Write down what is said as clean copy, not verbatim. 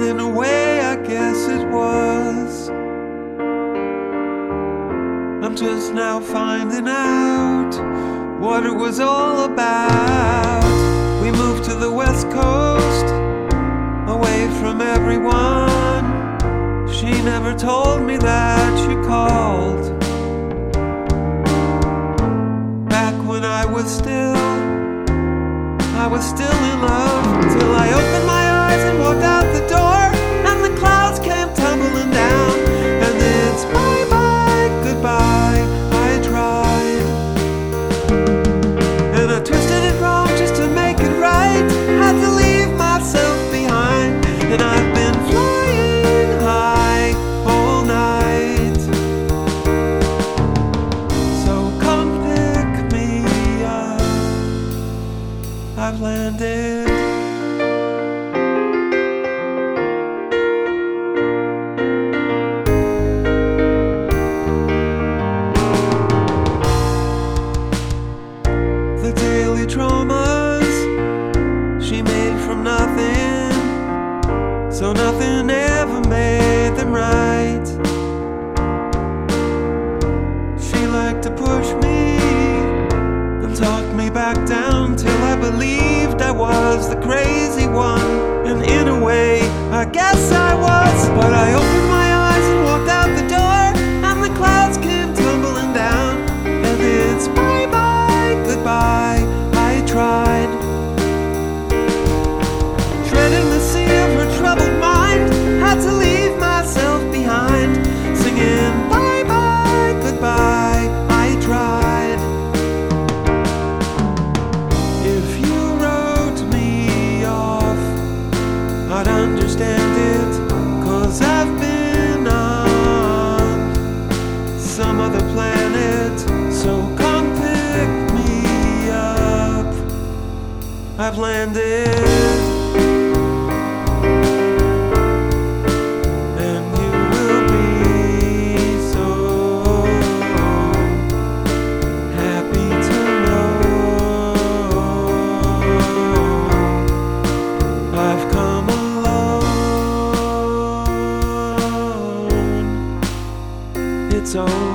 in a way I guess it was. I'm just now finding out what it was all about. We moved to the West Coast, away from everyone. She never told me that she called. Back when I was still in love, till I opened my eyes and walked out the door, and the clouds came tumbling down. And it's bye-bye, goodbye, I tried. And I twisted it wrong just to make it right. Had to leave myself behind, and I've been flying high all night. So come pick me up, I've landed. The daily traumas she made from nothing, so nothing ever made them right. She liked to push me and talk me back down till I believed I was the crazy one. And in a way, I guess I was. But I opened my eyes and walked out the door, and the clouds came tumbling down. And it's bye-bye, goodbye, I tried. Treading the sea of her troubled mind, had to leave myself behind, singing bye-bye, goodbye, I tried. If you wrote me off, I'd understand it, 'cause I've been on some other planet. So come pick me up, I've landed. And you will be so happy to know I've come alone. It's over.